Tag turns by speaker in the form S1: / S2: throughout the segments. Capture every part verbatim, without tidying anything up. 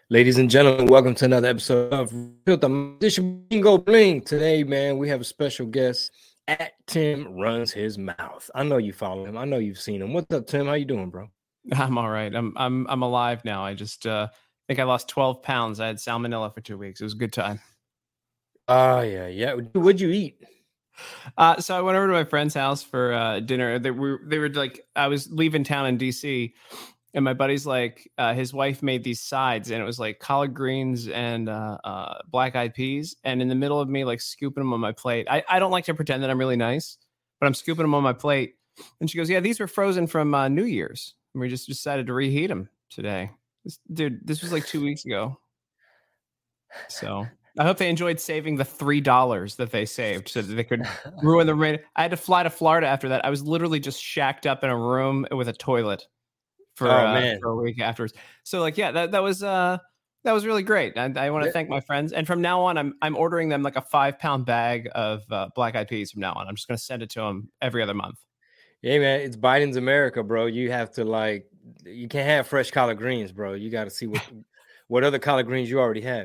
S1: Ladies and gentlemen, welcome to another episode of Filter Bingo Bling. Today, man, we have a special guest. At Tim Runs His Mouth. I know you follow him. I know you've seen him. What's up, Tim? How you doing, bro?
S2: I'm all right. I'm I'm I'm alive now. I just uh think I lost twelve pounds. I had salmonella for two weeks. It was a good time.
S1: Oh, uh, yeah, yeah. What'd you eat?
S2: Uh, so I went over to my friend's house for uh, dinner. They were they were like, I was leaving town in D C, and my buddy's like, uh, his wife made these sides, and it was like collard greens and uh, uh, black eyed peas. And in the middle of me like scooping them on my plate, I, I don't like to pretend that I'm really nice, but I'm scooping them on my plate. And she goes, "Yeah, these were frozen from uh, New Year's. And we just decided to reheat them today." This, dude, this was like two weeks ago. So I hope they enjoyed saving the three dollars that they saved so that they could ruin the rain. I had to fly to Florida after that. I was literally just shacked up in a room with a toilet for,
S1: oh,
S2: uh,
S1: man.
S2: for a week afterwards. So like, yeah, that, that was uh, that was really great. And I, I want to yeah. thank my friends. And from now on, I'm I'm ordering them like a five pound bag of uh, black eyed peas from now on. I'm just going to send it to them every other month.
S1: Yeah, man, it's Biden's America, bro. You have to like, you can't have fresh collard greens, bro. You got to see what what other collard greens you already have.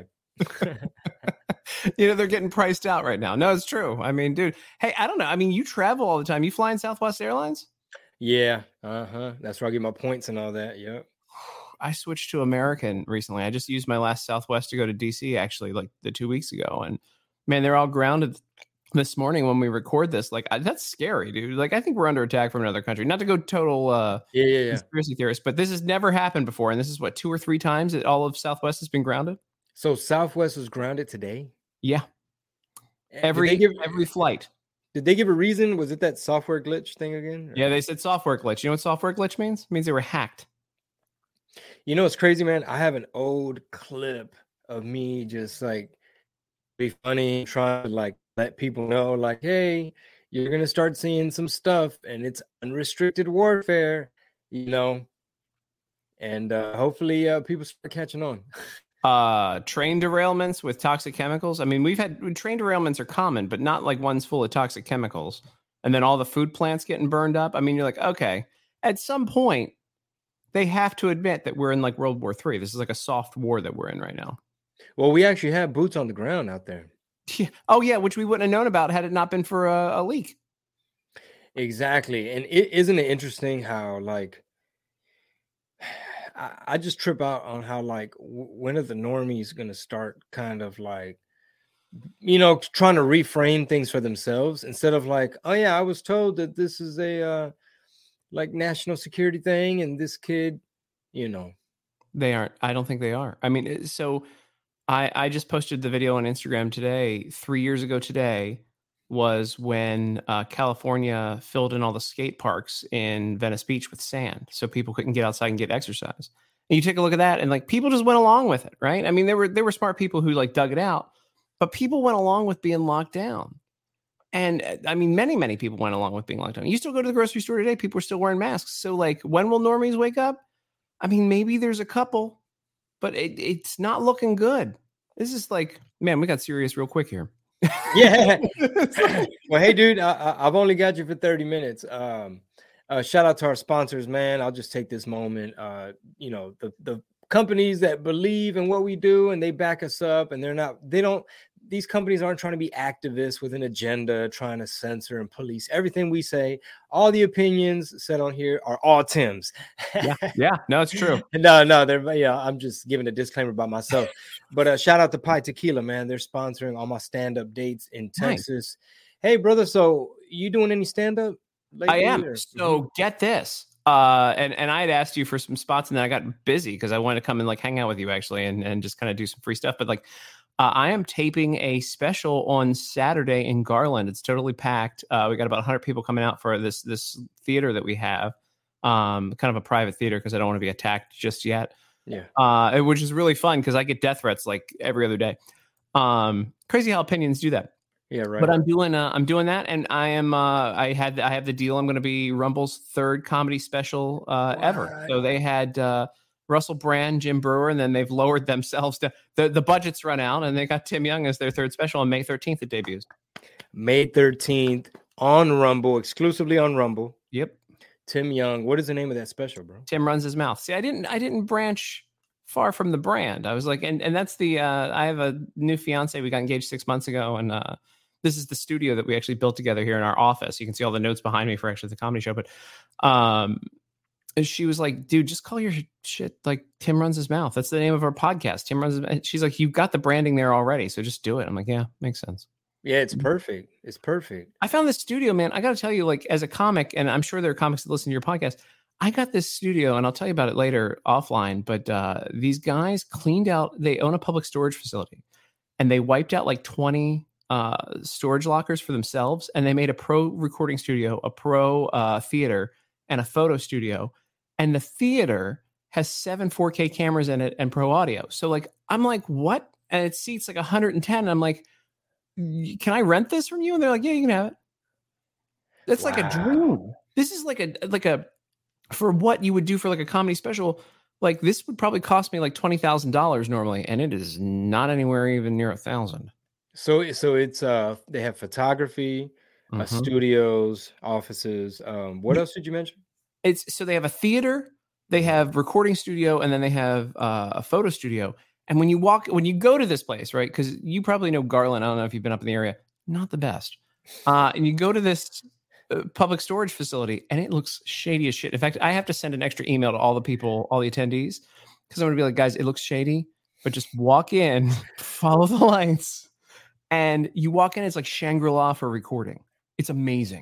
S2: You know, they're getting priced out right now. No, it's true. I mean, dude, hey, I don't know. I mean, you travel all the time. You fly in Southwest Airlines?
S1: Yeah. Uh-huh. That's where I get my points and all that. Yep.
S2: I switched to American recently. I just used my last Southwest to go to D C actually like the two weeks ago. And man, they're all grounded this morning when we record this. Like, I, that's scary, dude. Like, I think we're under attack from another country. Not to go total uh,
S1: yeah, yeah, yeah.
S2: conspiracy theorist, but this has never happened before. And this is what, two or three times that all of Southwest has been grounded?
S1: So Southwest was grounded today?
S2: Yeah. Every give, every flight.
S1: Did they give a reason? Was it that software glitch thing again?
S2: Or? Yeah, they said software glitch. You know what software glitch means? It means they were hacked.
S1: You know what's crazy, man? I have an old clip of me just like be funny, trying to like let people know, like, hey, you're gonna start seeing some stuff, and it's unrestricted warfare, you know. And uh, hopefully, uh, people start catching on.
S2: Uh, train derailments with toxic chemicals. I mean, we've had train derailments are common, but not like ones full of toxic chemicals. And then all the food plants getting burned up. I mean, you're like, okay, at some point, they have to admit that we're in like World War Three. This is like a soft war that we're in right now.
S1: Well, we actually have boots on the ground out there.
S2: Yeah. Oh, yeah, which we wouldn't have known about had it not been for a, a leak.
S1: Exactly. And it, isn't it interesting how like I just trip out on how, like, when are the normies going to start kind of like, you know, trying to reframe things for themselves instead of like, oh, yeah, I was told that this is a uh, like national security thing. And this kid, you know,
S2: they aren't. I don't think they are. I mean, so I, I just posted the video on Instagram today. Three years ago today was when uh, California filled in all the skate parks in Venice Beach with sand so people couldn't get outside and get exercise. And you take a look at that and like people just went along with it, right? I mean, there were there were smart people who like dug it out, but people went along with being locked down. And I mean, many, many people went along with being locked down. You still go to the grocery store today, people are still wearing masks. So like, when will normies wake up? I mean, maybe there's a couple, but it, it's not looking good. This is like, man, we got serious real quick here.
S1: Yeah. Well, hey, dude, I, I've only got you for thirty minutes. Um, uh, shout out to our sponsors, man. I'll just take this moment. Uh, you know, the the companies that believe in what we do and they back us up, and they're not, they don't, these companies aren't trying to be activists with an agenda, trying to censor and police everything we say. All the opinions said on here are all Tim's.
S2: yeah, yeah, no, it's true.
S1: no, no, they're yeah. I'm just giving a disclaimer about myself. But uh, shout out to Pi Tequila, man. They're sponsoring all my stand-up dates in Texas. Nice. Hey, brother, so you doing any stand-up?
S2: I am. Or? So get this. Uh, and, and I had asked you for some spots, and then I got busy because I wanted to come and like hang out with you actually and, and just kind of do some free stuff. But like, uh, I am taping a special on Saturday in Garland. It's totally packed. Uh, we got about one hundred people coming out for this this theater that we have, um, kind of a private theater because I don't want to be attacked just yet.
S1: Yeah.
S2: Uh, which is really fun because I get death threats like every other day. Um, crazy how opinions do that.
S1: Yeah, right.
S2: But I'm doing uh, I'm doing that, and I am uh, I had I have the deal. I'm going to be Rumble's third comedy special uh, wow. ever. So they had uh, Russell Brand, Jim Brewer, and then they've lowered themselves to the the budget's run out, and they got Tim Young as their third special on May thirteenth. It debuts.
S1: May thirteenth on Rumble, exclusively on Rumble.
S2: Yep.
S1: Tim Young. What is the name of that special, bro?
S2: Tim Runs His Mouth. See, I didn't I didn't branch far from the brand. I was like, and and that's the uh, I have a new fiance. We got engaged six months ago, and uh, this is the studio that we actually built together here in our office. You can see all the notes behind me for actually the comedy show. But um, she was like, dude, just call your shit like Tim Runs His Mouth. That's the name of our podcast. Tim Runs His Mouth. She's like, you've got the branding there already, so just do it. I'm like, yeah, makes sense.
S1: Yeah, it's perfect. It's perfect.
S2: I found this studio, man. I got to tell you, like, as a comic, and I'm sure there are comics that listen to your podcast, I got this studio, and I'll tell you about it later offline, but uh, these guys cleaned out, they own a public storage facility, and they wiped out like twenty uh, storage lockers for themselves, and they made a pro recording studio, a pro uh, theater, and a photo studio. And the theater has seven four K cameras in it and pro audio. So, like, I'm like, what? And it seats like one hundred ten. And I'm like, can I rent this from you? And they're like, yeah, you can have it. That's wow. like a dream. This is like a, like a, for what you would do for like a comedy special, like this would probably cost me like twenty thousand dollars normally. And it is not anywhere even near a thousand.
S1: So, so it's, uh, they have photography, mm-hmm. uh, studios, offices. Um, what else did you mention?
S2: It's so they have a theater, they have recording studio, and then they have uh, a photo studio. And when you walk, when you go to this place, right? Because you probably know Garland. I don't know if you've been up in the area. Not the best. Uh, and you go to this uh, public storage facility, and it looks shady as shit. In fact, I have to send an extra email to all the people, all the attendees, because I'm going to be like, guys, it looks shady, but just walk in, follow the lights, and you walk in. It's like Shangri-La for recording. It's amazing.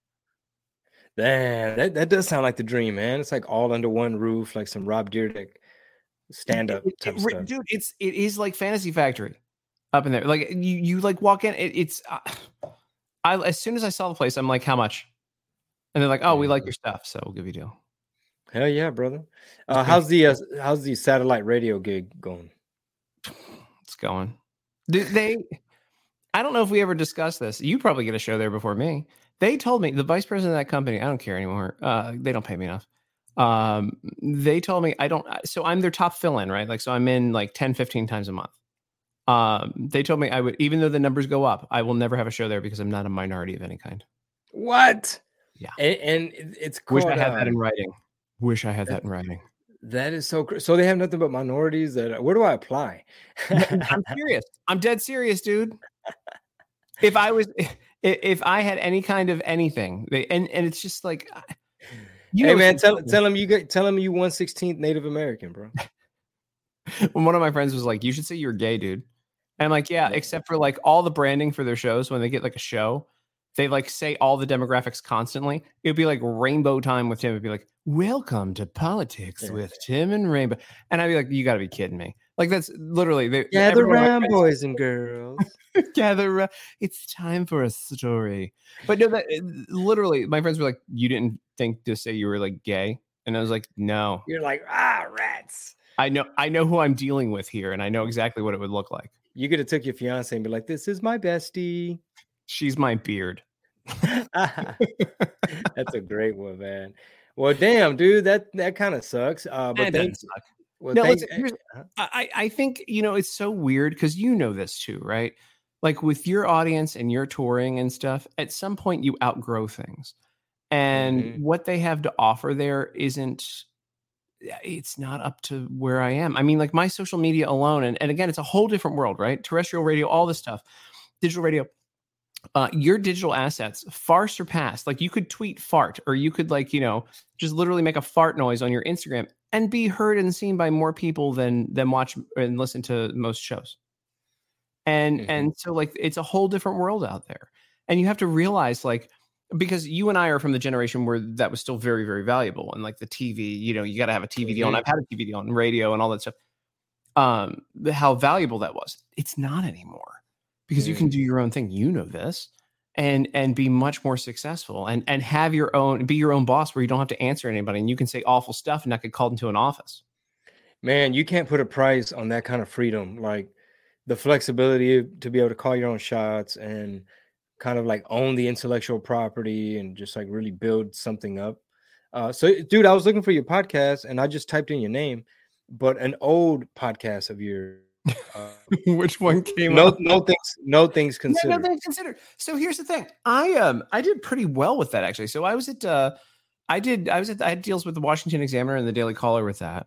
S1: Damn, that, that does sound like the dream, man. It's like all under one roof, like some Rob Dyrdek stand-up type
S2: it, it,
S1: stuff.
S2: Dude, it's it is like Fantasy Factory up in there. Like you you like walk in, it, it's uh, I as soon as I saw the place, I'm like, how much? And they're like, oh, we like your stuff, so we'll give you a deal.
S1: Hell yeah, brother. Uh, how's the uh, how's the satellite radio gig going?
S2: It's going. Did they I don't know if we ever discussed this. You probably get a show there before me. They told me, the vice president of that company, I don't care anymore. Uh, they don't pay me enough. Um, they told me I don't, so I'm their top fill-in, right? Like, so I'm in like ten, fifteen times a month. Um, they told me I would, even though the numbers go up, I will never have a show there because I'm not a minority of any kind.
S1: What?
S2: Yeah.
S1: And, and it's called,
S2: Wish I had
S1: uh,
S2: that in writing. Wish I had that, that in writing.
S1: That is so cr- so they have nothing but minorities. That where do I apply?
S2: I'm serious. I'm dead serious, dude. If I was, if I had any kind of anything, they, and and it's just like,
S1: you hey know, man, tell tell him you get tell him you one sixteenth Native American, bro.
S2: When one of my friends was like, "You should say you're gay, dude," and I'm like, "Yeah," except for like all the branding for their shows when they get like a show, they like say all the demographics constantly. It'd be like Rainbow Time with Tim. It'd be like, "Welcome to Politics yeah. with Tim and Rainbow," and I'd be like, "You got to be kidding me!" Like that's literally they,
S1: gather round, boys and girls.
S2: Gather round. It's time for a story. But no, that literally, my friends were like, "You didn't think to say you were like gay," and I was like, "No."
S1: You're like, ah, rats.
S2: I know, I know who I'm dealing with here, and I know exactly what it would look like.
S1: You could have took your fiance and be like, "This is my bestie.
S2: She's my beard."
S1: That's a great one, man. Well, damn, dude, that that kind of sucks. Uh, but thanks.
S2: Suck. Well, no, thanks. I I think you know it's so weird because you know this too, right? Like with your audience and your touring and stuff, at some point you outgrow things, and mm-hmm. what they have to offer there isn't. It's not up to where I am. I mean, like my social media alone, and, and again, it's a whole different world, right? Terrestrial radio, all this stuff, digital radio. Uh, your digital assets far surpass. Like you could tweet fart, or you could like you know just literally make a fart noise on your Instagram and be heard and seen by more people than than watch and listen to most shows. And mm-hmm. and so like it's a whole different world out there, and you have to realize like. Because you and I are from the generation where that was still very, very valuable. And like the T V, you know, you got to have a T V deal. And I've had a T V deal and radio and all that stuff. Um, how valuable that was. It's not anymore because mm. you can do your own thing. You know this and and be much more successful and, and have your own, be your own boss where you don't have to answer anybody and you can say awful stuff and not get called into an office.
S1: Man, you can't put a price on that kind of freedom. Like the flexibility to be able to call your own shots and kind of like own the intellectual property and just like really build something up. Uh, so, dude, I was looking for your podcast and I just typed in your name, but an old podcast of yours. Uh,
S2: Which one came
S1: no,
S2: up?
S1: No things, no things considered.
S2: No, no things considered. So here's the thing. I um I did pretty well with that actually. So I was at uh I did I was at I had deals with the Washington Examiner and the Daily Caller with that.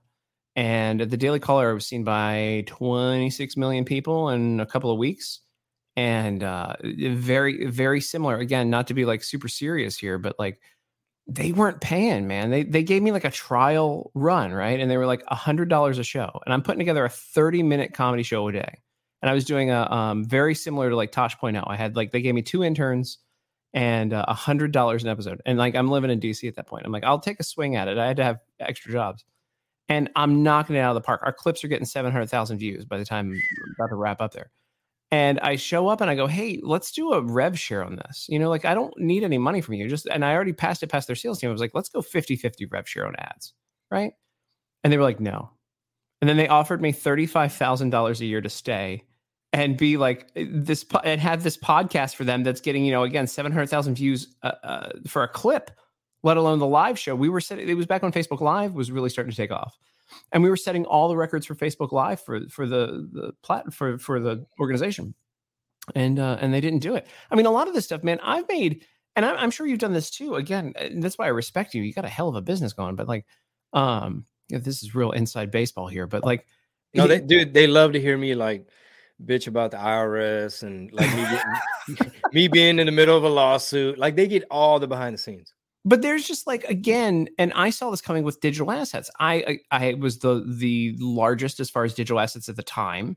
S2: And the Daily Caller was seen by twenty-six million people in a couple of weeks. And uh, very, very similar. Again, not to be like super serious here, but like they weren't paying, man. They they gave me like a trial run, right? And they were like one hundred dollars a show. And I'm putting together a thirty minute comedy show a day. And I was doing a um, very similar to like Tosh Point Out. I had like, they gave me two interns and uh, one hundred dollars an episode. And like, I'm living in D C at that point. I'm like, I'll take a swing at it. I had to have extra jobs. And I'm knocking it out of the park. Our clips are getting seven hundred thousand views by the time I'm about to wrap up there. And I show up and I go, hey, let's do a rev share on this. You know, like I don't need any money from you. Just, and I already passed it past their sales team. I was like, let's go fifty-fifty rev share on ads. Right. And they were like, no. And then they offered me thirty-five thousand dollars a year to stay and be like this, and have this podcast for them that's getting, you know, again, seven hundred thousand views uh, uh, for a clip, let alone the live show. We were setting, it was back when Facebook Live was really starting to take off. And we were setting all the records for Facebook Live for, for the, the plat for, for the organization. And, uh, and they didn't do it. I mean, a lot of this stuff, man, I've made, and I'm, I'm sure you've done this too. Again, that's why I respect you. You got a hell of a business going, but like, um, yeah, this is real inside baseball here, but like,
S1: no, they dude, they love to hear me like bitch about the I R S and like me, getting, me being in the middle of a lawsuit. Like they get all the behind the scenes.
S2: But there's just like, again, and I saw this coming with digital assets. I I, I was the the largest as far as digital assets at the time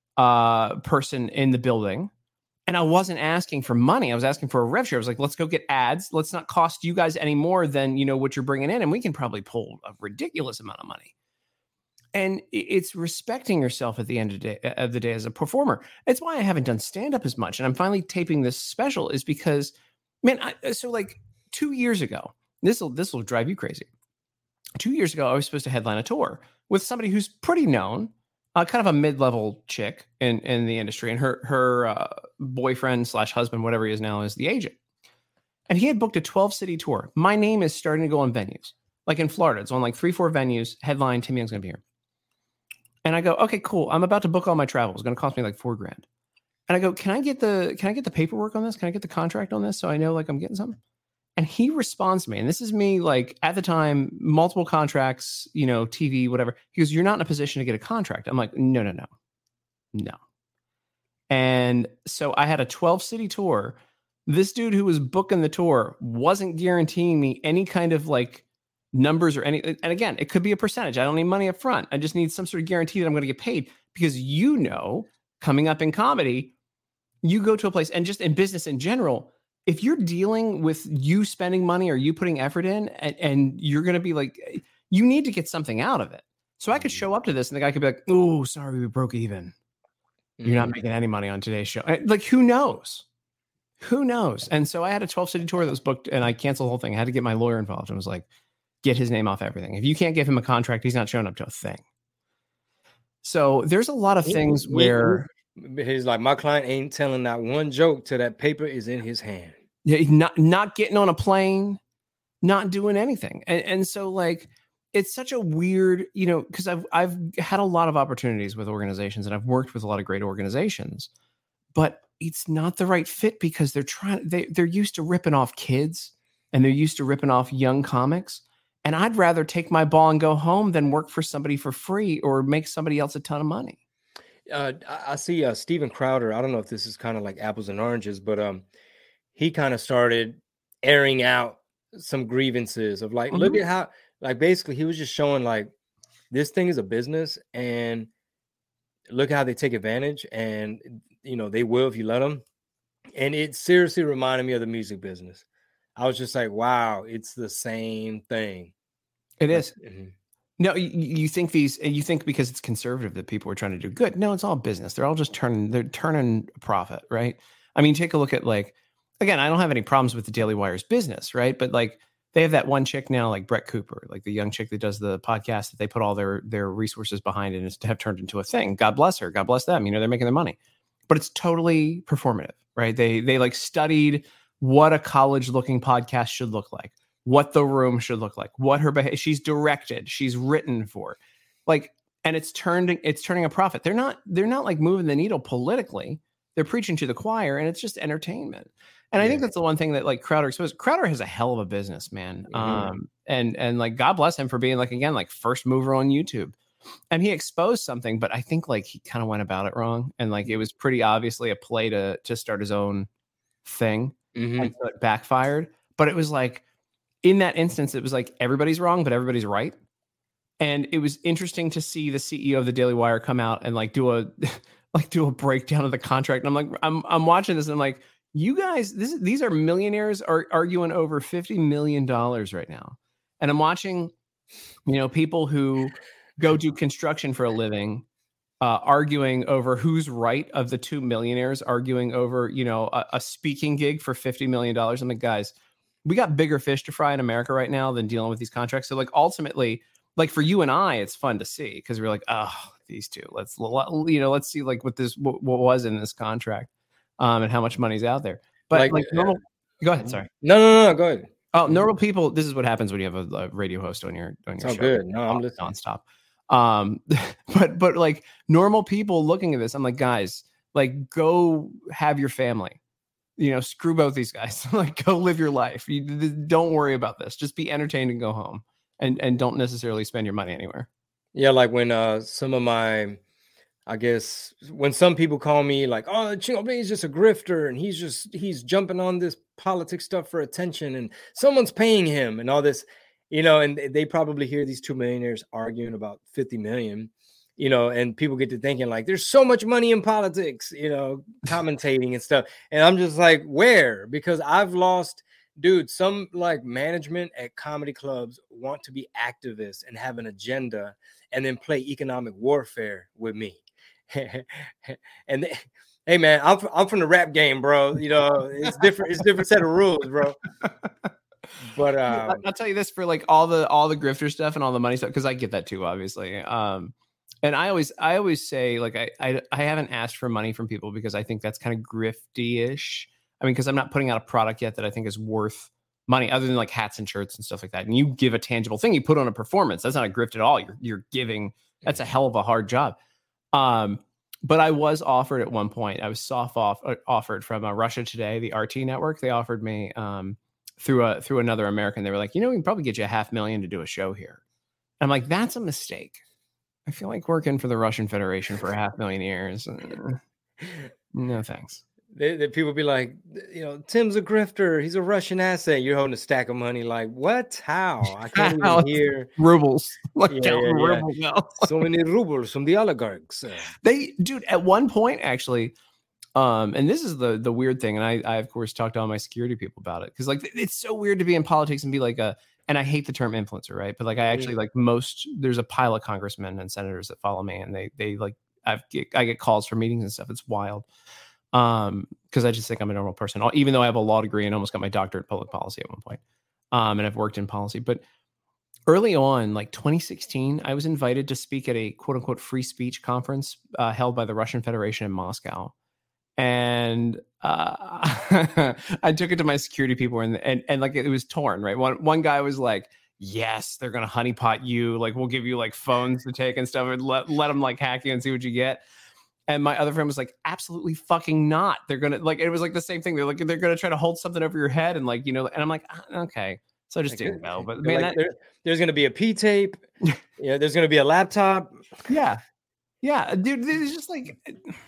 S2: uh, person in the building. And I wasn't asking for money. I was asking for a rev share. I was like, let's go get ads. Let's not cost you guys any more than, you know, what you're bringing in. And we can probably pull a ridiculous amount of money. And it's respecting yourself at the end of the day, of the day as a performer. It's why I haven't done stand-up as much. And I'm finally taping this special is because, man, I, so like, Two years ago, this will this will drive you crazy. Two years ago, I was supposed to headline a tour with somebody who's pretty known, uh, kind of a mid-level chick in, in the industry, and her her uh, boyfriend slash husband, whatever he is now, is the agent. And he had booked a twelve city tour. My name is starting to go on venues, like in Florida. It's on like three, four venues. Headline: Tim Young's going to be here. And I go, okay, cool. I'm about to book all my travel. It's going to cost me like four grand. And I go, can I get the can I get the paperwork on this? Can I get the contract on this so I know like I'm getting something? And he responds to me, and this is me, like, at the time, multiple contracts, you know, T V, whatever. He goes, you're not in a position to get a contract. I'm like, no, no, no, no. And so I had a twelve city tour. This dude who was booking the tour wasn't guaranteeing me any kind of, like, numbers or any. And again, it could be a percentage. I don't need money up front. I just need some sort of guarantee that I'm going to get paid because, you know, coming up in comedy, you go to a place, and just in business in general, if you're dealing with you spending money or you putting effort in and, and you're going to be like, you need to get something out of it. So I could show up to this and the guy could be like, oh, sorry, we broke even. You're not making any money on today's show. Like, who knows? Who knows? And so I had a twelve city tour that was booked and I canceled the whole thing. I had to get my lawyer involved and was like, get his name off everything. If you can't give him a contract, he's not showing up to a thing. So there's a lot of things where
S1: he's like, my client ain't telling that one joke till that paper is in his hand.
S2: Yeah, not not getting on a plane, not doing anything. And and so like it's such a weird, you know, because I've I've had a lot of opportunities with organizations and I've worked with a lot of great organizations, but it's not the right fit because they're trying they they're used to ripping off kids and they're used to ripping off young comics. And I'd rather take my ball and go home than work for somebody for free or make somebody else a ton of money.
S1: Uh, I see uh, Steven Crowder. I don't know if this is kind of like apples and oranges, but um, he kind of started airing out some grievances of like, mm-hmm. look at how, like, basically he was just showing like, this thing is a business and look how they take advantage and, you know, they will if you let them. And it seriously reminded me of the music business. I was just like, wow, it's the same thing.
S2: It is. Mm-hmm. No, you, you think these, you think because it's conservative that people are trying to do good. No, it's all business. They're all just turning, they're turning a profit, right? I mean, take a look at like, again, I don't have any problems with the Daily Wire's business, right? But like they have that one chick now, like Brett Cooper, like the young chick that does the podcast that they put all their, their resources behind and it's to have turned into a thing. God bless her. God bless them. You know, they're making their money, but it's totally performative, right? They, they like studied what a college looking podcast should look like. What the room should look like, what her behavior, she's directed, she's written for, like, and it's turned, it's turning a profit. They're not, they're not like moving the needle politically. They're preaching to the choir, and it's just entertainment. And yeah. I think that's the one thing that like Crowder exposed. Crowder has a hell of a business, man. Mm-hmm. Um, and and like God bless him for being like again like first mover on YouTube. and he exposed something, but I think like he kind of went about it wrong, and like it was pretty obviously a play to to start his own thing,
S1: Mm-hmm.
S2: and so it backfired. But it was like in that instance, it was like everybody's wrong, but everybody's right. And it was interesting to see the C E O of the Daily Wire come out and like do a like do a breakdown of the contract. And I'm like, I'm I'm watching this and I'm like, you guys, this these are millionaires are arguing over fifty million dollars right now. And I'm watching, you know, people who go do construction for a living, uh, arguing over who's right of the two millionaires, arguing over, you know, a, a speaking gig for fifty million dollars. I'm like, guys, we got bigger fish to fry in America right now than dealing with these contracts. So like ultimately, like for you and I, it's fun to see because we're like, oh, these two, let's, you know, let's see like what this, what, what was in this contract um, and how much money's out there. But like, like normal, uh, go ahead. Sorry.
S1: No, no, no, no, go ahead.
S2: Oh, normal people. This is what happens when you have a, a radio host on your, on your
S1: show. Good. No, I'm listening.
S2: Nonstop. Um, but, but like normal people looking at this, I'm like, guys, like go have your family, you know, screw both these guys, like go live your life. You don't worry about this. Just be entertained and go home. And and don't necessarily spend your money anywhere.
S1: Yeah, like when uh some of my, I guess when some people call me like, oh, Chingo Bling is just a grifter and he's just he's jumping on this politics stuff for attention and someone's paying him and all this, you know, and they probably hear these two millionaires arguing about fifty million, you know, and people get to thinking like there's so much money in politics, you know, commentating and stuff. And I'm just like, where? Because I've lost. Dude, some like management at comedy clubs want to be activists and have an agenda and then play economic warfare with me. and they, hey, man, I'm, I'm from the rap game, bro. You know, it's different. It's a different set of rules, bro. But um,
S2: I'll tell you this for like all the all the grifter stuff and all the money stuff, because I get that too, obviously. Um, and I always I always say like I, I I haven't asked for money from people because I think that's kind of grifty-ish. I mean, because I'm not putting out a product yet that I think is worth money other than like hats and shirts and stuff like that. And you give a tangible thing, you put on a performance. That's not a grift at all. You're you're giving. That's a hell of a hard job. Um, but I was offered at one point. I was soft off uh, offered from uh, Russia Today, the R T network. They offered me um, through a through another American. They were like, you know, we can probably get you a half million to do a show here. I'm like, that's a mistake. I feel like working for the Russian Federation for a half million years. Uh, no thanks.
S1: They, they, people be like, you know, Tim's a grifter. He's a Russian asset. You're holding a stack of money. Like, what? How? I can't even hear.
S2: Rubles. Like
S1: yeah, yeah, yeah.
S2: rubles now.
S1: So many rubles from the oligarchs. Uh,
S2: they, dude, at one point, actually, um, and this is the the weird thing, and I, I of course, talked to all my security people about it, because, like, it's so weird to be in politics and be like a, and I hate the term influencer, right? But, like, I actually, like, most, there's a pile of congressmen and senators that follow me, and they, they like, I've, I get calls for meetings and stuff. It's wild. Um, because I just think I'm a normal person, even though I have a law degree and almost got my doctorate in public policy at one point. Um, and I've worked in policy, but early on, like twenty sixteen, I was invited to speak at a quote unquote free speech conference uh, held by the Russian Federation in Moscow. And uh, I took it to my security people, and, and, and like, it was torn, right? One, one guy was like, yes, they're going to honeypot you. Like, we'll give you like phones to take and stuff and let, let them like hack you and see what you get. And my other friend was like, absolutely fucking not. They're going to like, it was like the same thing. They're like, they're going to try to hold something over your head. And like, you know, and I'm like, okay. So I just didn't know. But man,
S1: like,
S2: that,
S1: there, there's going to be a P tape. Yeah. There's going to be a laptop.
S2: Yeah. Yeah. Dude, it's just like,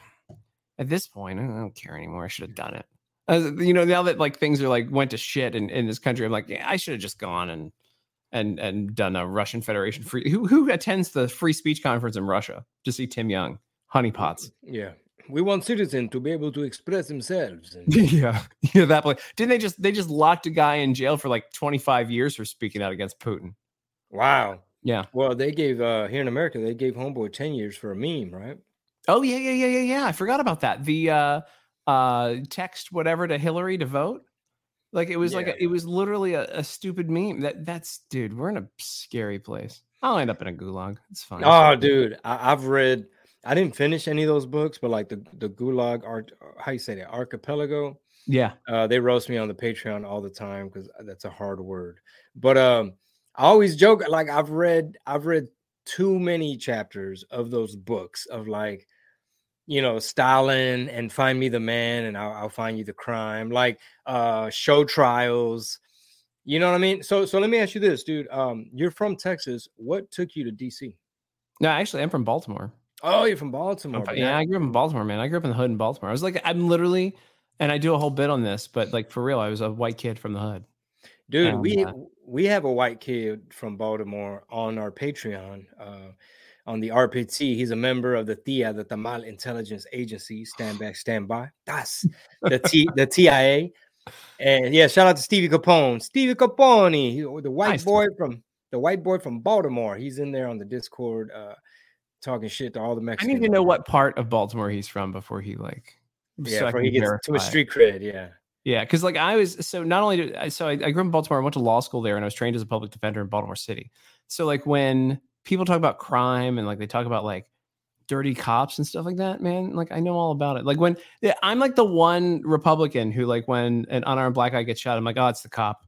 S2: at this point, I don't care anymore. I should have done it. As, you know, now that like things are like went to shit in, in this country, I'm like, yeah, I should have just gone and, and, and done a Russian Federation free. Who, who attends the free speech conference in Russia to see Tim Young? Honeypots.
S1: Yeah. We want citizens to be able to express themselves. And...
S2: yeah. Yeah. That place. Didn't they just, they just locked a guy in jail for like twenty-five years for speaking out against Putin.
S1: Wow.
S2: Yeah.
S1: Well, they gave, uh, here in America, they gave Homeboy ten years for a meme, right?
S2: Oh, yeah, yeah, yeah, yeah, yeah. I forgot about that. The uh, uh, text whatever to Hillary to vote. Like, it was yeah. like, a, it was literally a, a stupid meme. That That's, dude, we're in a scary place. I'll end up in a gulag. It's fine.
S1: Oh, dude. I, I've read... I didn't finish any of those books, but like the, the Gulag art, how you say that, Archipelago.
S2: Yeah.
S1: Uh, they roast me on the Patreon all the time because that's a hard word. But um, I always joke, like I've read, I've read too many chapters of those books of like, you know, Stalin and Find Me the Man and I'll, I'll Find You the Crime, like uh, show trials. You know what I mean? So, so let me ask you this, dude. Um, you're from Texas. What took you to D C?
S2: No, actually, I'm from Baltimore.
S1: Oh, you're from Baltimore.
S2: From, yeah, I grew up in Baltimore, man. I grew up in the hood in Baltimore. I was like, I'm literally, and I do a whole bit on this, but like for real, I was a white kid from the hood.
S1: Dude, and, we uh, we have a white kid from Baltimore on our Patreon, uh, on the R P T. He's a member of the T I A, the Tamal Intelligence Agency. Stand back, stand by. That's the T the T I A. And yeah, shout out to Stevie Capone. Stevie Capone, the white nice. boy from the white boy from Baltimore. He's in there on the Discord, uh, talking shit to all the Mexicans.
S2: I need to know what part of Baltimore he's from before he like.
S1: Yeah, so before he gets verify. to a street cred. Yeah.
S2: Yeah, because like I was so not only did I so I, I grew up in Baltimore, I went to law school there, and I was trained as a public defender in Baltimore City. So like when people talk about crime and like they talk about like dirty cops and stuff like that, man, like I know all about it. Like when yeah, I'm like the one Republican who like when an unarmed black guy gets shot, I'm like, oh, it's the cop,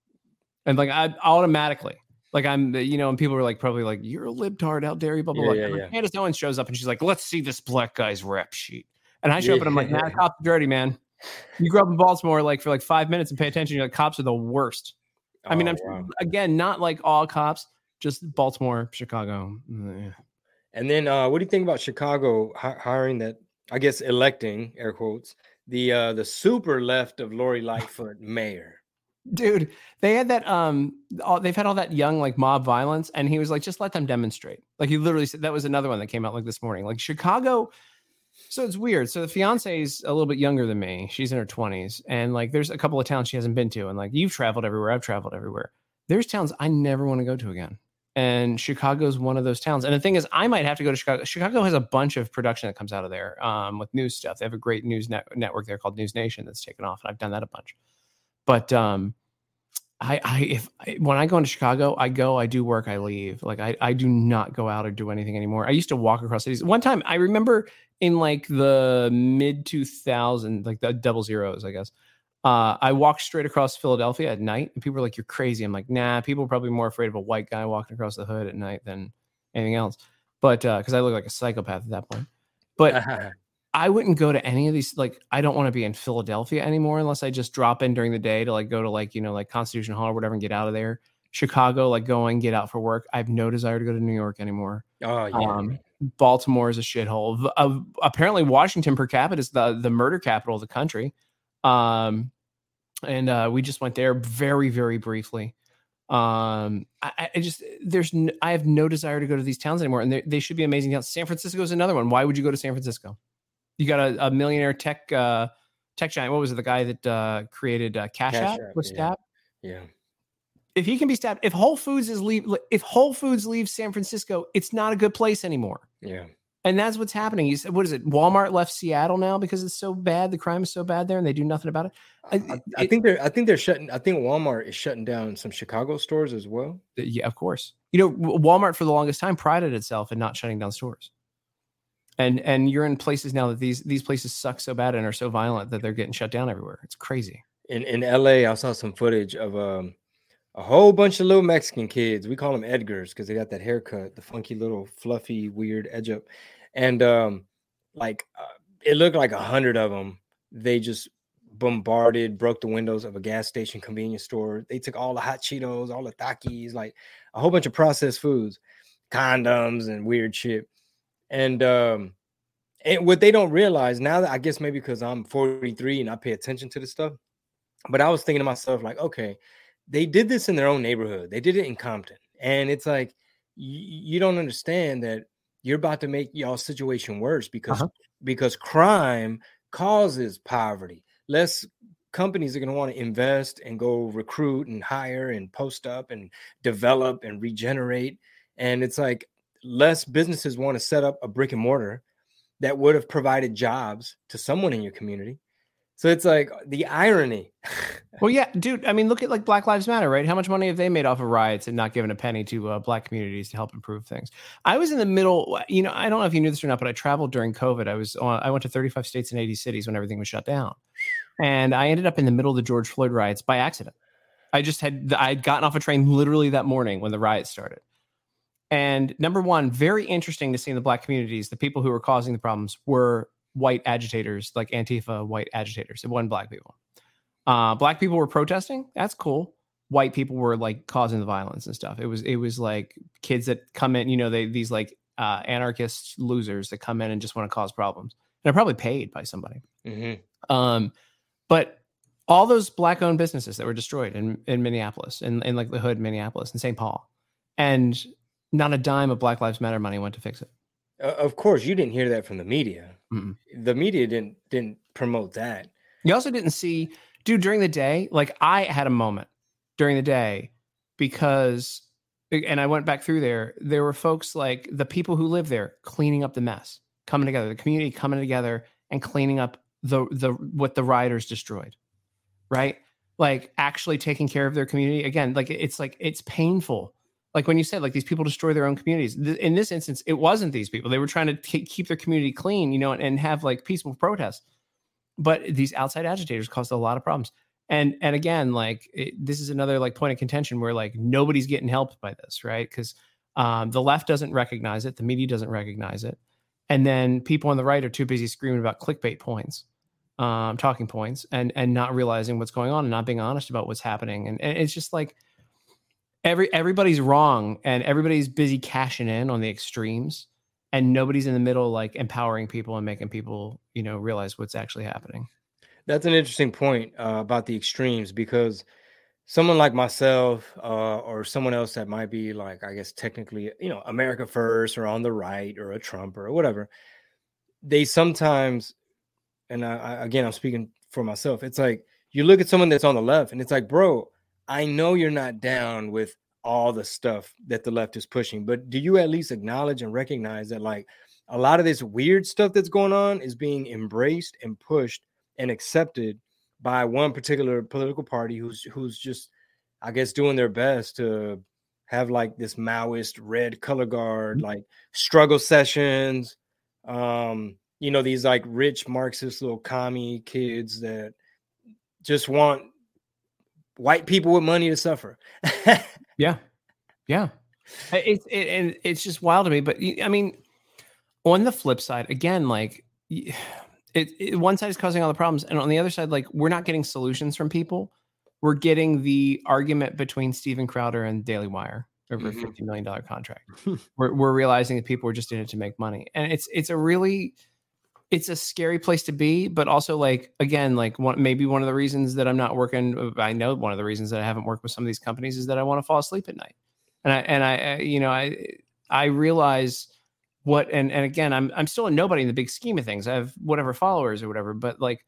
S2: and like I automatically like I'm you know, and people are like probably like you're a libtard, how dare you, blah blah blah.
S1: Yeah, yeah, yeah.
S2: Candace Owens shows up and she's like, let's see this black guy's rep sheet, and I show yeah, up and I'm like, nah, cops are dirty, man. You grew up in Baltimore like for like five minutes and pay attention. You're like, cops are the worst. I mean, oh, I'm wow. again, not like all cops, just Baltimore, Chicago. Yeah.
S1: And then uh, what do you think about Chicago hi- hiring that, I guess, electing, air quotes, the uh, the super left of Lori Lightfoot mayor?
S2: Dude, they had that, um, all, they've had all that young like mob violence. And he was like, just let them demonstrate. Like he literally said, that was another one that came out like this morning. Like Chicago. So it's weird. So the fiance is a little bit younger than me. She's in her twenties. And like, there's a couple of towns she hasn't been to. And like, you've traveled everywhere. I've traveled everywhere. There's towns I never want to go to again. And Chicago's one of those towns. And the thing is, I might have to go to Chicago. Chicago has a bunch of production that comes out of there um, with news stuff. They have a great news net- network there called News Nation that's taken off. And I've done that a bunch. But um, I, I, if when I go into Chicago, I go, I do work, I leave. Like I, I do not go out or do anything anymore. I used to walk across cities. One time, I remember in like the mid two thousands, like the double zeros, I guess. Uh, I walked straight across Philadelphia at night, and people were like, "You're crazy." I'm like, "Nah." People are probably more afraid of a white guy walking across the hood at night than anything else. But because uh, I look like a psychopath at that point. But I wouldn't go to any of these. Like, I don't want to be in Philadelphia anymore unless I just drop in during the day to like go to like you know like Constitution Hall or whatever and get out of there. Chicago, like going get out for work. I have no desire to go to New York anymore.
S1: Oh yeah.
S2: Um, Baltimore is a shithole. Uh, apparently, Washington per capita is the the murder capital of the country. Um, and uh, we just went there very, very briefly. Um, I, I just there's n- I have no desire to go to these towns anymore, and they, they should be amazing towns. San Francisco is another one. Why would you go to San Francisco? You got a, a millionaire tech uh, tech giant. What was it? The guy that uh, created uh, Cash, Cash App was stabbed.
S1: Yeah. yeah.
S2: If he can be stabbed, if Whole Foods is leave, if Whole Foods leaves San Francisco, it's not a good place anymore.
S1: Yeah.
S2: And that's what's happening. You said, what is it? Walmart left Seattle now because it's so bad. The crime is so bad there, and they do nothing about it.
S1: I, I, I think they're. I think they're shutting. I think Walmart is shutting down some Chicago stores as well.
S2: Yeah, of course. You know, Walmart for the longest time prided itself in not shutting down stores. And and you're in places now that these these places suck so bad and are so violent that they're getting shut down everywhere. It's crazy.
S1: In in L A, I saw some footage of um. a whole bunch of little Mexican kids. We call them Edgars because they got that haircut, the funky little fluffy, weird edge up. And um, like uh, it looked like a hundred of them. They just bombarded, broke the windows of a gas station convenience store. They took all the hot Cheetos, all the Takis, like a whole bunch of processed foods, condoms and weird shit. And um, and what they don't realize now, that I guess maybe because I'm forty-three and I pay attention to this stuff, but I was thinking to myself like, okay, they did this in their own neighborhood. They did it in Compton. And it's like, y- you don't understand that you're about to make y'all's situation worse because, uh-huh. because crime causes poverty. Less companies are going to want to invest and go recruit and hire and post up and develop and regenerate. And it's like less businesses want to set up a brick and mortar that would have provided jobs to someone in your community. So it's like the irony.
S2: Well, yeah, dude. I mean, look at like Black Lives Matter, right? How much money have they made off of riots and not given a penny to uh, Black communities to help improve things? I was in the middle. You know, I don't know if you knew this or not, but I traveled during COVID. I was on, I went to thirty-five states and eighty cities when everything was shut down, and I ended up in the middle of the George Floyd riots by accident. I just had I had gotten off a train literally that morning when the riots started. And number one, very interesting to see in the Black communities, the people who were causing the problems were white agitators, like Antifa white agitators. It wasn't Black people. Uh, Black people were protesting. That's cool. White people were like causing the violence and stuff. It was, it was like kids that come in, you know, they, these like uh, anarchist losers that come in and just want to cause problems. And they're probably paid by somebody.
S1: Mm-hmm.
S2: Um, but all those black owned businesses that were destroyed in, in Minneapolis, in, in like the hood, Minneapolis and Saint Paul, and not a dime of Black Lives Matter money went to fix it.
S1: Uh, of course, you didn't hear that from the media.
S2: Mm-mm.
S1: The media didn't didn't promote that.
S2: You also didn't see, dude, during the day, like I had a moment during the day because, and I went back through there, there were folks like the people who live there cleaning up the mess, coming together, the community coming together and cleaning up the the what the rioters destroyed, right? Like actually taking care of their community. Again, like it's like, it's painful. Like when you said, like these people destroy their own communities. In this instance, it wasn't these people. They were trying to t- keep their community clean, you know, and, and have like peaceful protests. But these outside agitators caused a lot of problems. And and again, like it, this is another like point of contention where like nobody's getting helped by this, right? Because um, the left doesn't recognize it, the media doesn't recognize it, and then people on the right are too busy screaming about clickbait points, um, talking points, and and not realizing what's going on and not being honest about what's happening. And, and it's just like every everybody's wrong and everybody's busy cashing in on the extremes. And nobody's in the middle, like empowering people and making people, you know, realize what's actually happening.
S1: That's an interesting point uh, about the extremes, because someone like myself uh, or someone else that might be like, I guess, technically, you know, America First or on the right or a Trump or whatever, they sometimes, and I, I, again, I'm speaking for myself. It's like you look at someone that's on the left and it's like, bro, I know you're not down with all the stuff that the left is pushing, but do you at least acknowledge and recognize that like a lot of this weird stuff that's going on is being embraced and pushed and accepted by one particular political party who's who's just, I guess, doing their best to have like this Maoist red color guard, like struggle sessions, um, you know, these like rich Marxist little commie kids that just want white people with money to suffer.
S2: Yeah. Yeah. It's it, and it's just wild to me. But I mean, on the flip side, again, like it, it, one side is causing all the problems. And on the other side, like we're not getting solutions from people. We're getting the argument between Steven Crowder and Daily Wire over mm-hmm. a fifty million dollars contract. we're, we're realizing that people are just in it to make money. And it's, it's a really, it's a scary place to be, but also like, again, like one, maybe one of the reasons that I'm not working, I know one of the reasons that I haven't worked with some of these companies is that I want to fall asleep at night. And I, and I, you know, I, I realize what, and, and again, I'm, I'm still a nobody in the big scheme of things. I have whatever followers or whatever, but like,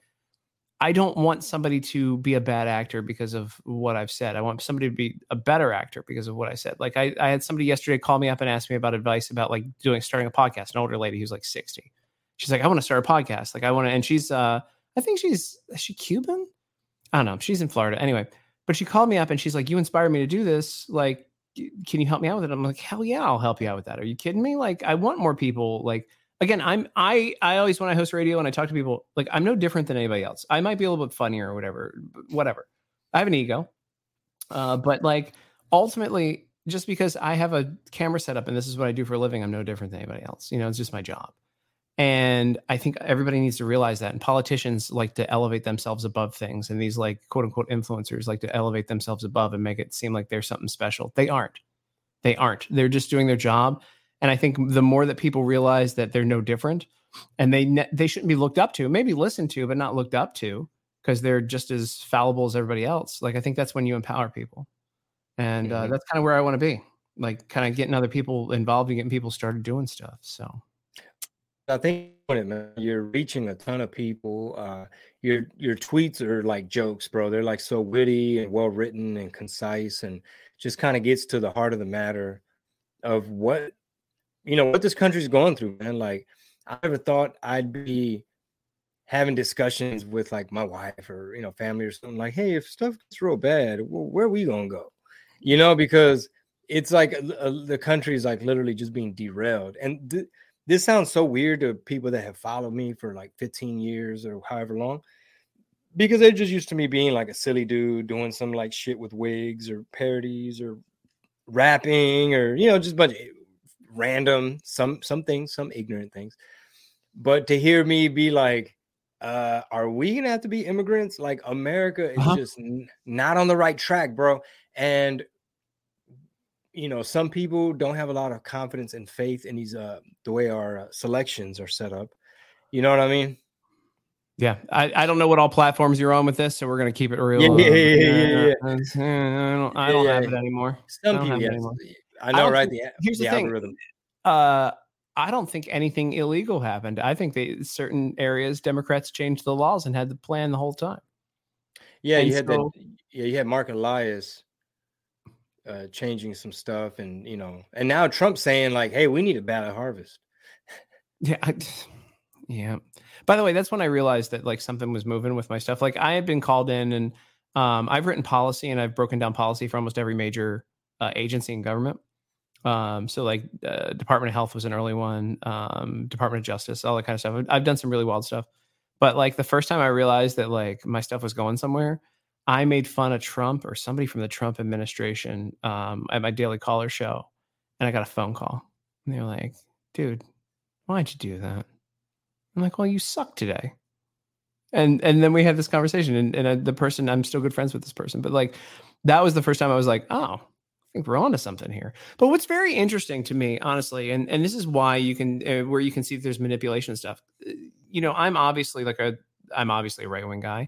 S2: I don't want somebody to be a bad actor because of what I've said. I want somebody to be a better actor because of what I said. Like I, I had somebody yesterday call me up and ask me about advice about like doing, starting a podcast, an older lady who's like sixty. She's like, I want to start a podcast. Like I want to, and she's, uh, I think she's, is she Cuban? I don't know. She's in Florida anyway, but she called me up and she's like, you inspired me to do this. Like, can you help me out with it? I'm like, hell yeah, I'll help you out with that. Are you kidding me? Like, I want more people. Like, again, I'm, I, I always, when I host radio and I talk to people, like I'm no different than anybody else. I might be a little bit funnier or whatever, whatever. I have an ego. Uh, but like ultimately, just because I have a camera set up and this is what I do for a living, I'm no different than anybody else. You know, it's just my job. And I think everybody needs to realize that. And politicians like to elevate themselves above things. And these like quote unquote influencers like to elevate themselves above and make it seem like they're something special. They aren't. They aren't. They're just doing their job. And I think the more that people realize that they're no different and they ne- they shouldn't be looked up to, maybe listened to, but not looked up to because they're just as fallible as everybody else. Like, I think that's when you empower people. And uh, mm-hmm. that's kind of where I want to be, like kind of getting other people involved and getting people started doing stuff. So
S1: I think man, you're reaching a ton of people. Uh, your your tweets are like jokes, bro. They're like so witty and well written and concise, and just kind of gets to the heart of the matter of what you know what this country's going through, man. Like I never thought I'd be having discussions with like my wife or you know family or something. Like, hey, if stuff gets real bad, where are we gonna go? You know, because it's like uh, the country is like literally just being derailed, and. Th- This sounds so weird to people that have followed me for like fifteen years or however long, because they're just used to me being like a silly dude doing some like shit with wigs or parodies or rapping or, you know, just a bunch of random, some, some things, some ignorant things. But to hear me be like, uh, are we going to have to be immigrants? Like America is uh-huh. just n- not on the right track, bro. And you know, some people don't have a lot of confidence and faith in these, uh, the way our uh, selections are set up. You know what I mean?
S2: Yeah, I, I don't know what all platforms you're on with this, so we're gonna keep it real.
S1: Yeah, yeah,
S2: uh,
S1: yeah, yeah, yeah.
S2: I don't, I
S1: Yeah,
S2: don't
S1: yeah.
S2: have it anymore.
S1: Some
S2: I don't
S1: people,
S2: have it
S1: yes.
S2: anymore.
S1: I know,
S2: don't
S1: right?
S2: think-
S1: The,
S2: here's the
S1: the
S2: thing.
S1: algorithm.
S2: Uh, I don't think anything illegal happened. I think they certain areas Democrats changed the laws and had the plan the whole time.
S1: Yeah,
S2: And
S1: you had
S2: so-
S1: that. Yeah, you had Mark Elias uh, changing some stuff, and you know, and now Trump saying like, "Hey, we need a ballot harvest."
S2: Yeah, I, yeah. By the way, that's when I realized that like something was moving with my stuff. Like I had been called in, and um, I've written policy, and I've broken down policy for almost every major uh, agency in government. Um, so like uh, Department of Health was an early one, um, Department of Justice, all that kind of stuff. I've, I've done some really wild stuff. But like the first time I realized that like my stuff was going somewhere, I made fun of Trump or somebody from the Trump administration um, at my Daily Caller show, and I got a phone call, and they were like, "Dude, why'd you do that?" I'm like, "Well, you suck today." And and then we had this conversation, and, and uh, the person, I'm still good friends with this person, but like that was the first time I was like, "Oh, I think we're onto something here." But what's very interesting to me, honestly, and and this is why you can uh, where you can see if there's manipulation and stuff. You know, I'm obviously like a I'm obviously a right wing guy.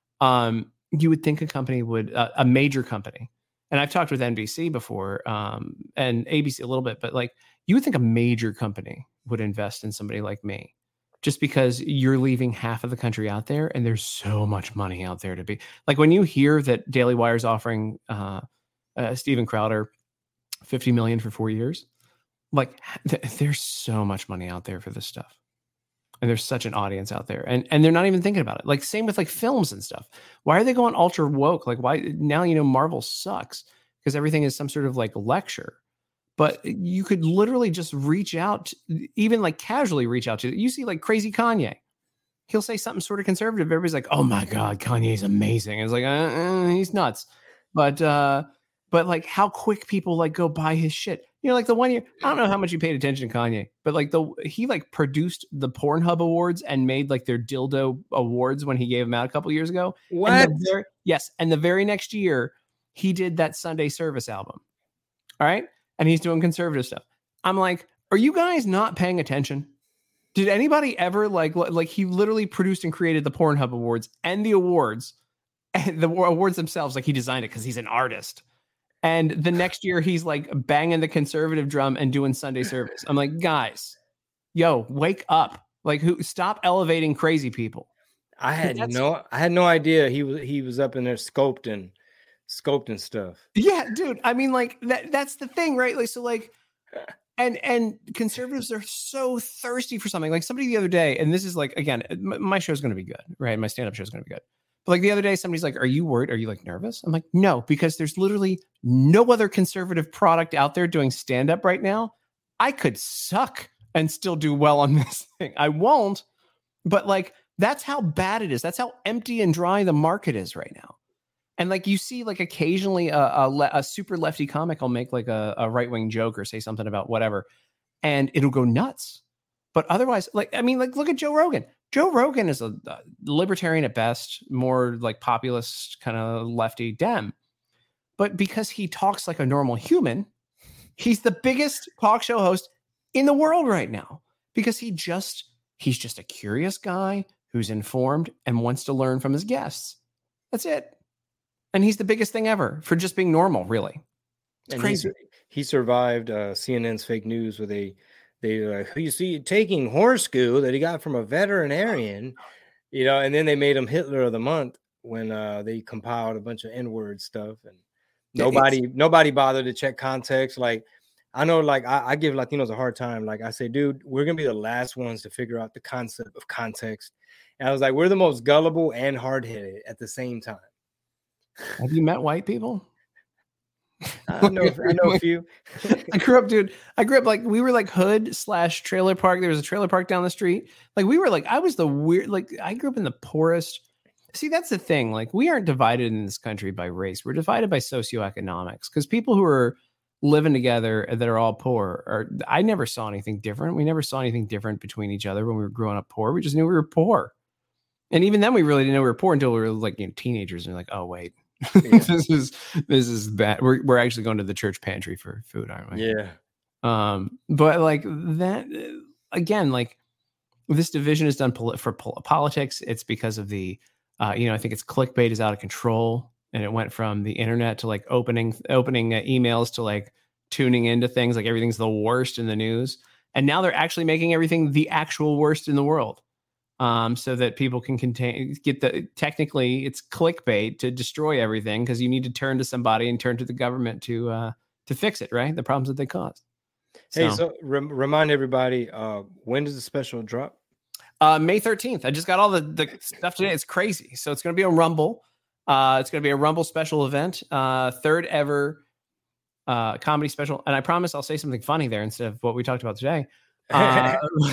S2: Um, you would think a company would uh, a major company, and I've talked with N B C before, um, and A B C a little bit, but like you would think a major company would invest in somebody like me, just because you're leaving half of the country out there, and there's so much money out there to be like when you hear that Daily Wire's offering uh, uh, Steven Crowder fifty million for four years, like th- there's so much money out there for this stuff. And there's such an audience out there, and and they're not even thinking about it. Like same with like films and stuff. Why are they going ultra woke? Like why now? You know, Marvel sucks because everything is some sort of like lecture. But you could literally just reach out, even like casually reach out to. You see, like crazy Kanye, he'll say something sort of conservative. Everybody's like, "Oh my god, Kanye's amazing." It's like uh, uh, he's nuts, but uh, but like how quick people like go buy his shit. You know, like the one year, I don't know how much you paid attention to Kanye, but like the he like produced the Pornhub Awards and made like their dildo awards when he gave them out a couple years ago.
S1: What?
S2: And the very, yes, and the very next year he did that Sunday Service album. All right, and he's doing conservative stuff. I'm like, are you guys not paying attention? Did anybody ever like like he literally produced and created the Pornhub Awards and the awards, and the awards themselves? Like he designed it because he's an artist. And the next year, he's like banging the conservative drum and doing Sunday service. I'm like, guys, yo, wake up! Like, who? Stop elevating crazy people.
S1: I had no, I had no idea he was he was up in there sculpting, sculpting stuff.
S2: Yeah, dude. I mean, like that. That's the thing, right? Like, so, like, and and conservatives are so thirsty for something. Like somebody the other day, and this is like again, my show's going to be good, right? My stand-up show's going to be good. Like the other day, somebody's like, "Are you worried? Are you like nervous?" I'm like, "No," because there's literally no other conservative product out there doing stand up right now. I could suck and still do well on this thing. I won't, but like that's how bad it is. That's how empty and dry the market is right now. And like you see, like occasionally a, a, le- a super lefty comic will make like a, a right wing joke or say something about whatever, and it'll go nuts. But otherwise, like I mean, like look at Joe Rogan. Joe Rogan is a, a libertarian at best, more like populist, kind of lefty Dem. But because he talks like a normal human, he's the biggest talk show host in the world right now because he just he's just a curious guy who's informed and wants to learn from his guests. That's it. And he's the biggest thing ever for just being normal, really. It's
S1: and
S2: crazy.
S1: He, he survived uh, C N N's fake news where they They like, you see, taking horse goo that he got from a veterinarian, you know, and then they made him Hitler of the month when uh, they compiled a bunch of N-word stuff, and nobody, it's... nobody bothered to check context. Like, I know, like, I, I give Latinos a hard time. Like, I say, dude, we're gonna be the last ones to figure out the concept of context. And I was like, we're the most gullible and hard-headed at the same time.
S2: Have you met white people?
S1: I know, I know a few.
S2: I grew up, dude. I grew up like we were like hood slash trailer park. There was a trailer park down the street. Like we were like, I was the weird, like I grew up in the poorest. See, that's the thing. Like we aren't divided in this country by race. We're divided by socioeconomics because people who are living together that are all poor are, I never saw anything different. We never saw anything different between each other when we were growing up poor. We just knew we were poor. And even then we really didn't know we were poor until we were like, you know, teenagers and like, oh, wait, Yeah. this is this is bad. We're we're actually going to the church pantry for food, aren't we?
S1: Yeah.
S2: Um, but like that again, like this division is done pol- for pol- politics. It's because of the, uh, you know, I think it's clickbait is out of control, and it went from the internet to like opening opening uh, emails to like tuning into things like everything's the worst in the news, and now they're actually making everything the actual worst in the world. Um, so that people can contain get the technically it's clickbait to destroy everything because you need to turn to somebody and turn to the government to uh, to fix it, right? The problems that they caused.
S1: Hey, so, so re- remind everybody, uh, when does the special drop?
S2: Uh, May thirteenth. I just got all the, the stuff today. It's crazy. So it's going to be on Rumble. Uh, it's going to be a Rumble special event, uh, third ever uh, comedy special. And I promise I'll say something funny there instead of what we talked about today. Uh,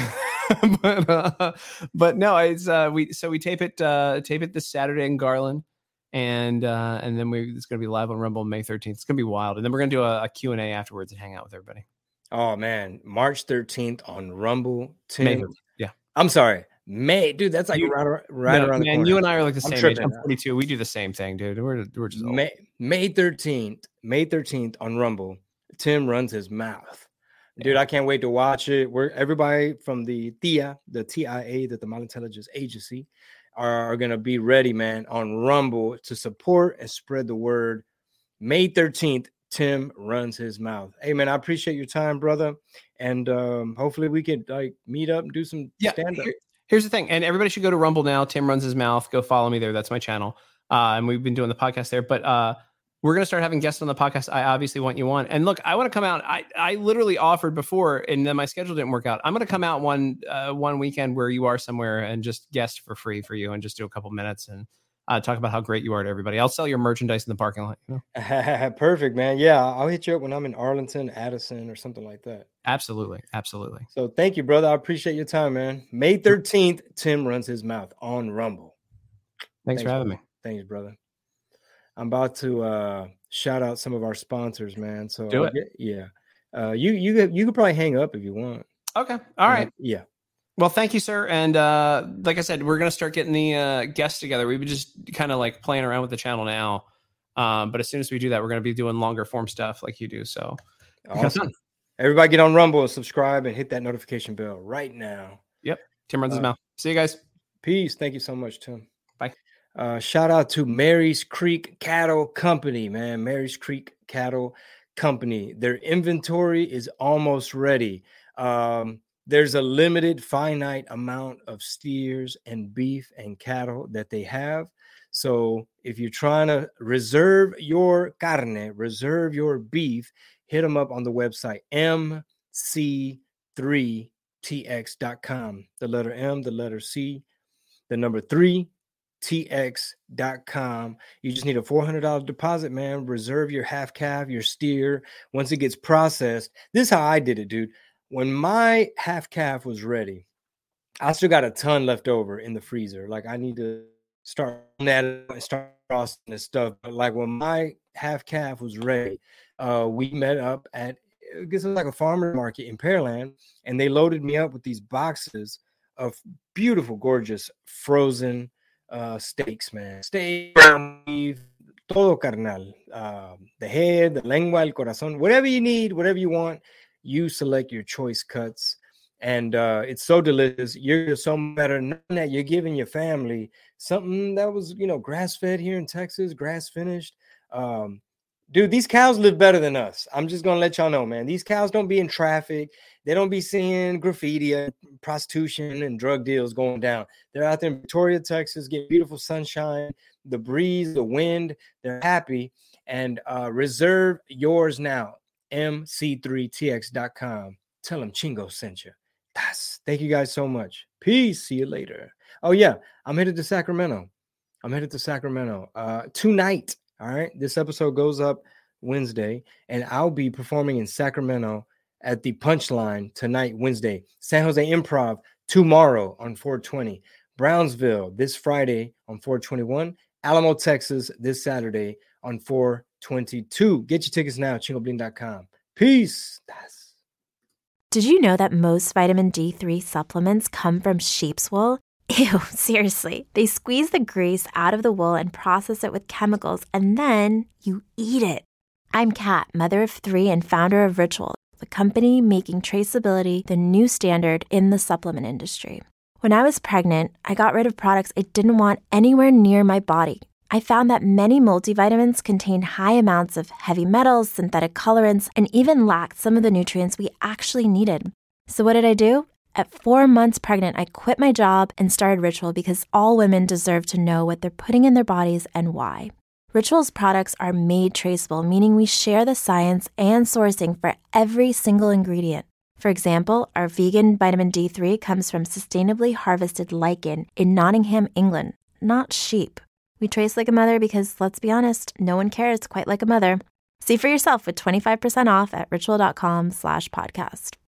S2: but, uh, but no, it's uh, we so we tape it uh, tape it this Saturday in Garland, and uh, and then we it's going to be live on Rumble May thirteenth. It's going to be wild, and then we're going to do a, a Q and A afterwards and hang out with everybody.
S1: Oh man, March thirteenth on Rumble. Tim,
S2: May, yeah,
S1: I'm sorry, May, dude. That's like you, right, right
S2: no,
S1: around the
S2: man,
S1: corner.
S2: You and I are like the
S1: I'm
S2: same
S1: tripping.
S2: age. I'm forty-two. We do the same thing, dude. We're we're just
S1: May old. May thirteenth, May thirteenth on Rumble. Tim runs his mouth. Dude, I can't wait to watch it. We're everybody from the T I A, the T I A, the Tamale Intelligence Agency, are, are gonna be ready, man, on Rumble to support and spread the word. May thirteenth, Tim runs his mouth. Hey, man, I appreciate your time, brother, and um, hopefully we can like meet up and do some
S2: yeah,
S1: stand up.
S2: Here, here's the thing, and everybody should go to Rumble now. Tim runs his mouth. Go follow me there. That's my channel, uh, and we've been doing the podcast there, but. uh We're going to start having guests on the podcast. I obviously want you on. And look, I want to come out. I, I literally offered before, and then my schedule didn't work out. I'm going to come out one uh, one weekend where you are somewhere and just guest for free for you and just do a couple minutes and uh, talk about how great you are to everybody. I'll sell your merchandise in the parking lot. You
S1: know? Perfect, man. Yeah, I'll hit you up when I'm in Arlington, Addison, or something like that.
S2: Absolutely. Absolutely.
S1: So thank you, brother. I appreciate your time, man. May thirteenth, Tim runs his mouth on Rumble.
S2: Thanks, Thanks for having
S1: brother.
S2: me.
S1: Thanks, brother. I'm about to uh, shout out some of our sponsors, man. So
S2: do
S1: I'll
S2: it.
S1: Get, yeah. Uh, you you you could probably hang up if you want.
S2: Okay. All right.
S1: Uh, yeah.
S2: Well, thank you, sir. And uh, like I said, we're gonna start getting the uh, guests together. We've been just kind of like playing around with the channel now, um, but as soon as we do that, we're gonna be doing longer form stuff like you do. So,
S1: awesome. Everybody, get on Rumble and subscribe and hit that notification bell right now.
S2: Yep. Tim runs uh, his mouth. See you guys.
S1: Peace. Thank you so much, Tim.
S2: Bye.
S1: Uh, shout out to Mary's Creek Cattle Company, man. Mary's Creek Cattle Company. Their inventory is almost ready. Um, there's a limited, finite amount of steers and beef and cattle that they have. So if you're trying to reserve your carne, reserve your beef, hit them up on the website M C three T X dot com. The letter M, the letter C, the number three. T X dot com. You just need a four hundred dollars deposit, man. Reserve your half calf, your steer. Once it gets processed, this is how I did it, dude. When my half calf was ready, I still got a ton left over in the freezer. Like I need to start that and start processing this stuff. But like when my half calf was ready, uh, we met up at I guess it was like a farmer's market in Pearland, and they loaded me up with these boxes of beautiful, gorgeous frozen uh steaks, man. Steak, beef, todo carnal. Uh, the head, the lengua, el corazón, whatever you need, whatever you want, you select your choice cuts. And uh it's so delicious. You're so better knowing that you're giving your family something that was, you know, grass-fed here in Texas, grass finished. Um, dude, these cows live better than us. I'm just gonna let y'all know, man. These cows don't be in traffic. They don't be seeing graffiti and prostitution and drug deals going down. They're out there in Victoria, Texas, getting beautiful sunshine, the breeze, the wind. They're happy. And uh, reserve yours now. M C three T X dot com. Tell them Chingo sent you. That's, thank you guys so much. Peace. See you later. Oh, yeah. I'm headed to Sacramento. I'm headed to Sacramento uh, tonight. All right. This episode goes up Wednesday, and I'll be performing in Sacramento at the Punchline tonight, Wednesday. San Jose Improv tomorrow on four twenty. Brownsville this Friday on four twenty-one. Alamo, Texas this Saturday on four twenty-two. Get your tickets now, chingo bling dot com. Peace.
S3: Did you know that most vitamin D three supplements come from sheep's wool? Ew, seriously. They squeeze the grease out of the wool and process it with chemicals, and then you eat it. I'm Kat, mother of three and founder of Ritual, the company making traceability the new standard in the supplement industry. When I was pregnant, I got rid of products I didn't want anywhere near my body. I found that many multivitamins contain high amounts of heavy metals, synthetic colorants, and even lacked some of the nutrients we actually needed. So what did I do? At four months pregnant, I quit my job and started Ritual because all women deserve to know what they're putting in their bodies and why. Ritual's products are made traceable, meaning we share the science and sourcing for every single ingredient. For example, our vegan vitamin D three comes from sustainably harvested lichen in Nottingham, England, not sheep. We trace like a mother because, let's be honest, no one cares quite like a mother. See for yourself with twenty-five percent off at ritual.com slash podcast.